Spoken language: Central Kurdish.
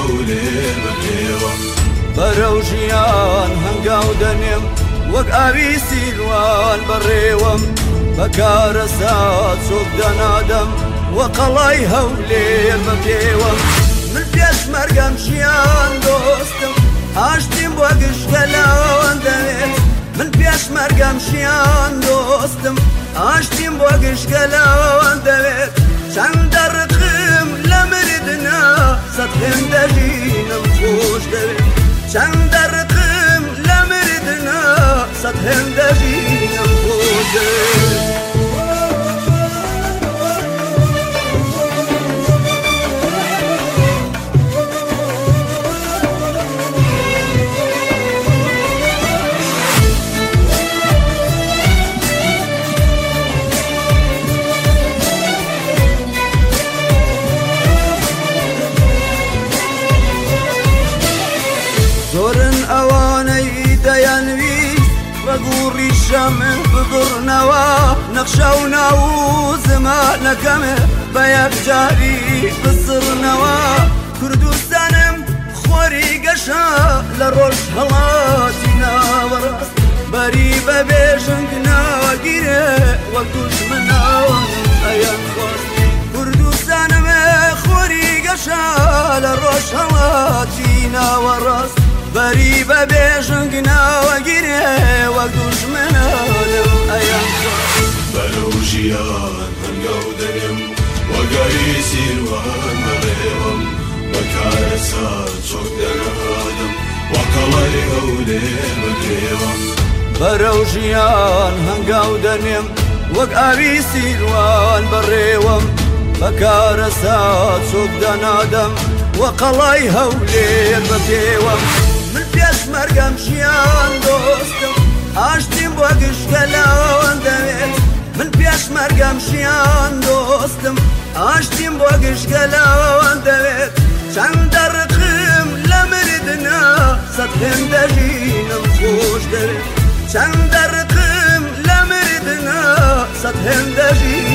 هەولێ بەپێوە بەرەو ژیان هەنگاو دەنێم وەک ئاوی سیروان بەڕێوەم بەکارە سات چۆک دەنادەم وە قەڵای هەولێر بەپێوەم من پێشمەرگەم ژیان دۆستم هاشتیم بۆ گشتگەلاوان دەوێت من پێشمەرگەم ژیان دۆستم هاشتیم بۆ گشتگەلاوان دەوێت چەندە ڕقم لە مردنا سەد هێندەژینم خۆش دەوێت چەندە ڕقم لە مردنا سەد هێندەژینم خۆش دەوێت زۆرن ئەوانەی دەیانویست ڕەگوڕی شەمن ببڕنەوە نەخشە و ناو و زمانەکەمێ بە یەکجاری بسڕنەوە کوردستانم خۆری گەشە لە ڕۆژ هەڵاتی ناوەڕاست بەری بە بێژنگ ناگیرێ وەک دوژمنان ئەیان خواست کوردستانمێ خۆری گەشە لە ڕۆژ هەڵاتی ناوەڕاست بەری بە بێژنگ ناوەگیرێ وەک دوژمنانم ئەیان خواست بەرەو ژیان هەنگاو دەنێم وەگەری سیروان بەڕێوەم بەکارە سات چۆک دەنادەم وە قەڵای هەولێ بەپێوە بەرەو ژیان هەنگاو دەنێم وەک ئاوی سیروان بەڕێوەم بەکارە سات چۆک دەنادەم وە قەڵای هەولێر بەپێوەم من پێشمەرگەم ژیان دۆستم هاشتیم بۆ گشتگەلاوان دەوێت من پێشمەرگەم ژیان دۆستم هاشتیم بۆ گشتگەلاوان دەوێت چەندە ڕقم لە مردنا سەد هێندەژینم خۆش دەوێت چەندە ڕقم لە مردنا سەد هێندەژینم